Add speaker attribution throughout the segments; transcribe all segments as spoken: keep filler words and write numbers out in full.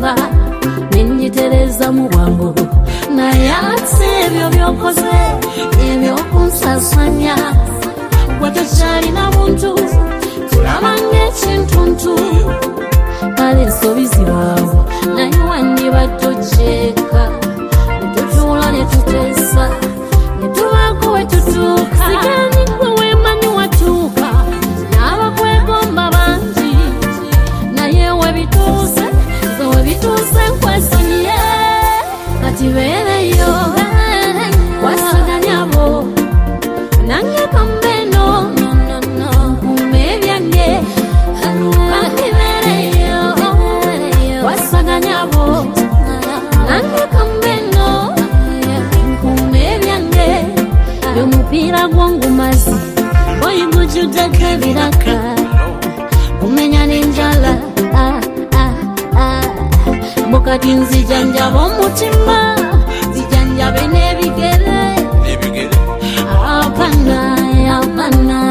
Speaker 1: natuuka nenjitereza mu bwangu naye ate ebyo byokoze ebyokunsasanya gwe tokyalina muntu tulaba ng'ekintuntu kale ensobi zibaawo naye wandiba tojeeka netutuula netuteesa netubaako we tutuuka sigani gwe weemanyi watuuka n'abakwegomba bangi naye we bituuse ze we bituuse nkwesonyiye kati beereyo wasaganyabo nange kambeno nkume ebyange bandibeereyo wasaganyabo nange kambeno nkume ebyange by'omupiira gw'ongumazi oyigujjudeko ebiraka kumenya n'enjala mbukati nzijanjaba omutima zijanjabe n'ebigere apana apana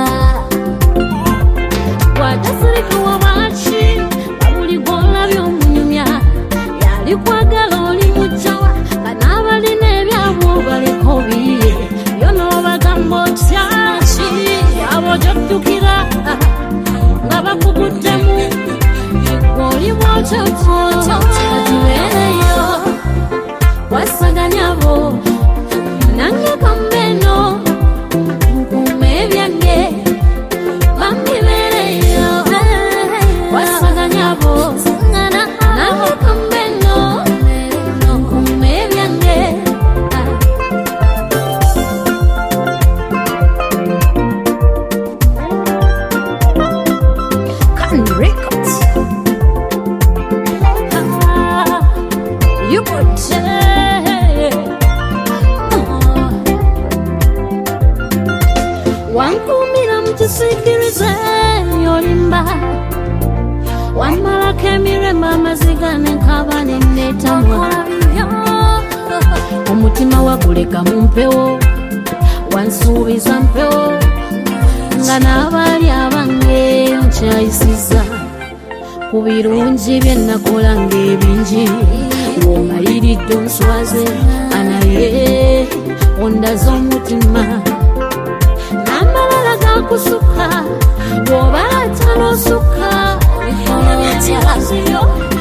Speaker 1: watasirikuwa baki babuli gwolabya omunyumya yali kwagala oli mucawa banaabalina ebyabwe baleko biye byonobagamba otyaki abo gyottukira nga bakuguddemu oli bwotyoto atubeereyo wasaganyabo nange kambeno nkume ebyange bambibeereyo wasaganyabo nange kambeno nkume ebyange Can Records. You could say wankumira mukisikirize yolimba wamalako emirembe amaziga nenkaba nenetamwa omutima waguleka mu mpewo wansuubiza mpewo nga n'abaali abange nkyayisiza ku birungi bye nakola ng'ebingi ng'omaliridde onswaze anaye ondaza omutima n'amalala gakusuka bw'oba atanosuka